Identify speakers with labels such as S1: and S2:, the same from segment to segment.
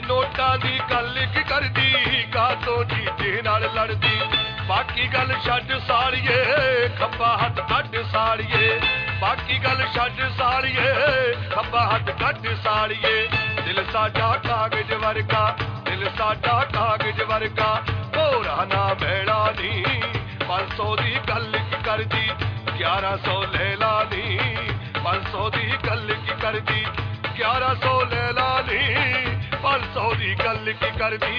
S1: नोटां दी गल की करदी कातों जीजे नाल लड़दी बाकी गल छड्ड सालिए खब्बा हथ कड्ड सालिए बाकी गल छड्ड सालिए खब्बा हथ कड्ड सालिए दिल साडा कागज वर्गा दिल साडा कागज वर्गा होरा ना मैला नी 500 दी गल की करदी 1100 लैला नी 500 दी गल की करदी 1100 लैला नी 500 दी गल की करदी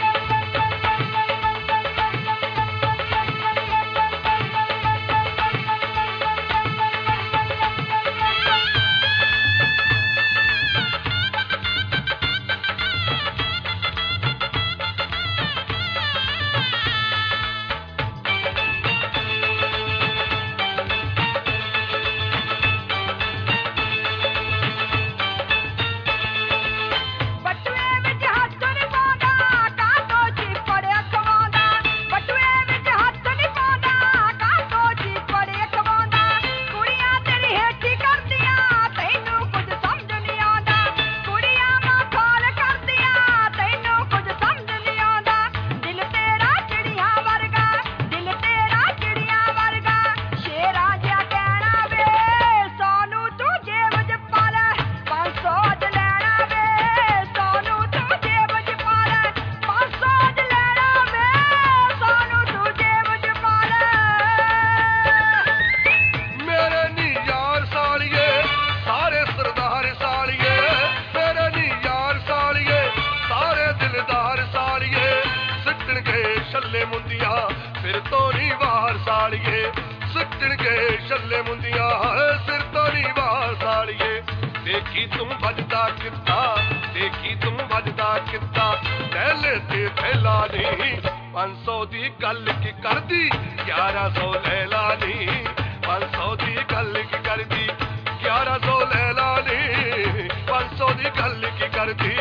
S1: छल्ले मुंदिया फिर तो नहीं वार सालिए सिटन के छल्ले मुंदिया सिर तो नहीं वार सालिए देखी तुम बजदा कित्ता देखी तुम बजदा कित्ता पहले ते पहला नहीं 500 दी गल की करदी 1100 लैला नहीं 500 दी गल की करदी 1100 लैला नहीं 500 दी गल की करदी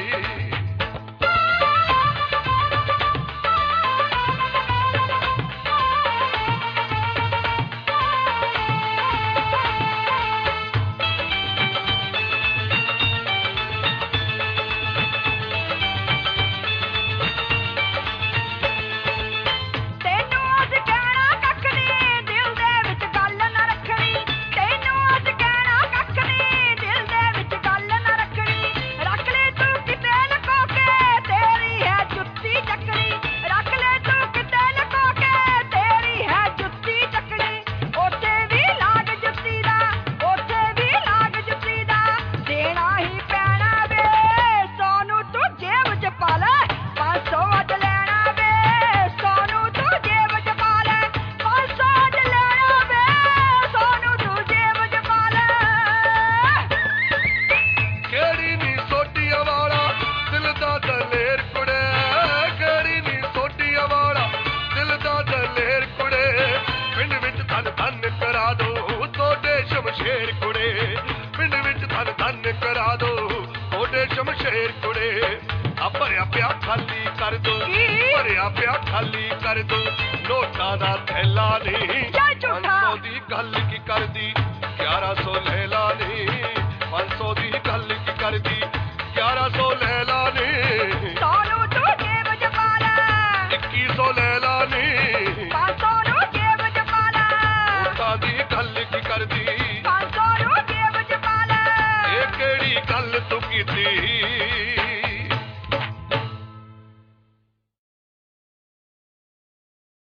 S1: शमशेर कुड़े पिंड विच धन धन करा दो थोड़े शमशेर कुड़े भरिया पिया खाली कर दो भरिया पिया खाली कर दो नोटा दा थैला नहीं 500 दी गल की कर दी 1100 लैला नहीं 500 दी गल की कर दी 1100 लैला नहीं 2100 लैला नहीं
S2: 500 नु जेब च पाला
S1: नोटा दी गल की कर दी
S2: 500 नु जेब च पाला
S1: ਇਹ ਕਿਹੜੀ ਗੱਲ ਤੂੰ ਕੀਤੀ